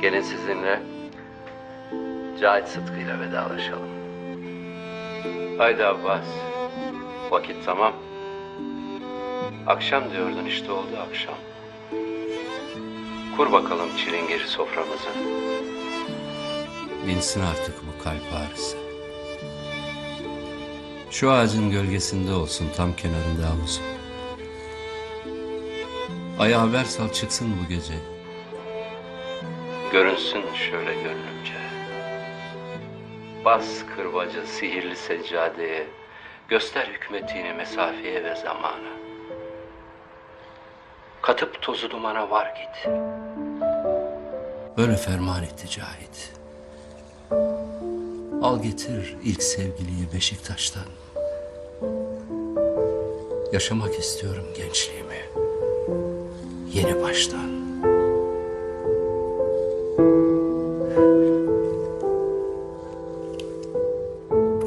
Gelin sizinle Cahit Sıtkı ile vedalaşalım. Haydi Abbas. Vakit tamam. Akşam diyordun, işte oldu akşam. Kur bakalım çilingiri soframızı. Binsin artık bu kalp ağrısı. Şu ağacın gölgesinde olsun, tam kenarında havuzun. Aya haber sal çıksın bu gece. Görünsün şöyle gönlümce. Bas kırbacı sihirli seccadeye, göster hükmetini mesafeye ve zamana. Katıp tozu dumana var git. Böyle ferman etti Cahit. Al getir ilk sevgiliyi Beşiktaş'tan. Yaşamak istiyorum gençliğimi yeni baştan.